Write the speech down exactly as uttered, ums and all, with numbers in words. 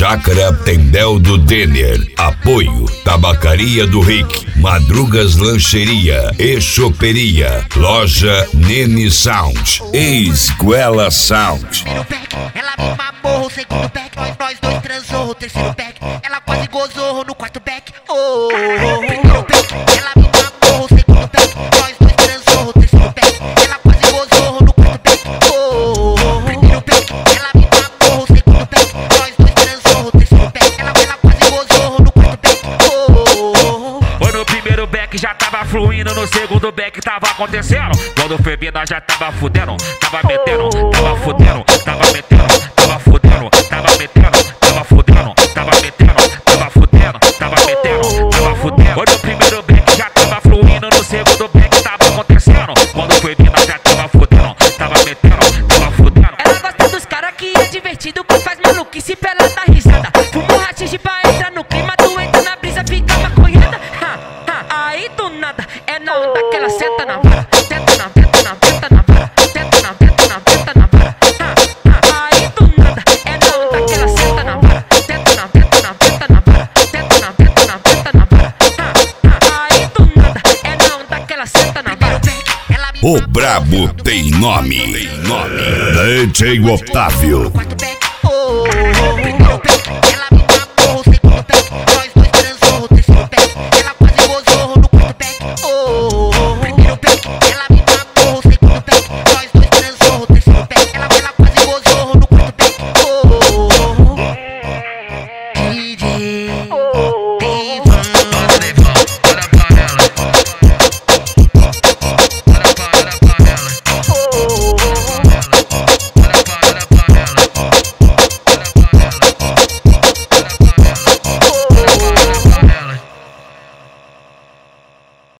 Chácara Tendel do Denner. Apoio Tabacaria do Rick, Madrugas Lancheria e Choperia, Loja Nene Sound e Esguela Sound. Primeiro pack, ela me mamou, o segundo pack, nós, nós dois transou, o terceiro pack, ela quase gozou no quarto pack. Oh, primeiro pack, ela me mamou, o segundo pack, nós dois transou, o terceiro pack, ela quase gozou no quarto pack. Oh, primeiro pack, ela me mamou, o segundo pack, nós dois transou, o terceiro pack, ela, ela quase gozou no quarto pack. Oh, foi no primeiro back já tava fluindo, no segundo back tava acontecendo. Quando foi vir nós já tava fudendo, tava metendo, tava fudendo, tava metendo, tava fudendo, tava metendo, tava fudendo, tava metendo, tava fudendo, tava metendo, tava fudendo. Foi no primeiro back já tava fluindo, no segundo back tava acontecendo. Quando foi vir nós já tava fudendo, tava metendo, tava fudendo. Ela gosta dos cara que é divertido, que faz maluquice pra ela dar risada. Fuma um rachixe pra entrar no clima, tu entra na brisa, fica maconhada. Ha, ha, aí do nada, é na onda que ela senta na vara. Tenta na, tenta na, tenta na vara. Tenta na, tenta na, tenta na vara. Ha, ha, aí do nada, é na onda que ela senta na vara. Tenta na, tenta na, tenta na vara. Tenta na, tenta na, tenta na vara. Ha, ha, aí do nada, é na onda que ela senta na vara. O brabo tem nome, tem nome. D J Otávio. quarto pack. Oh,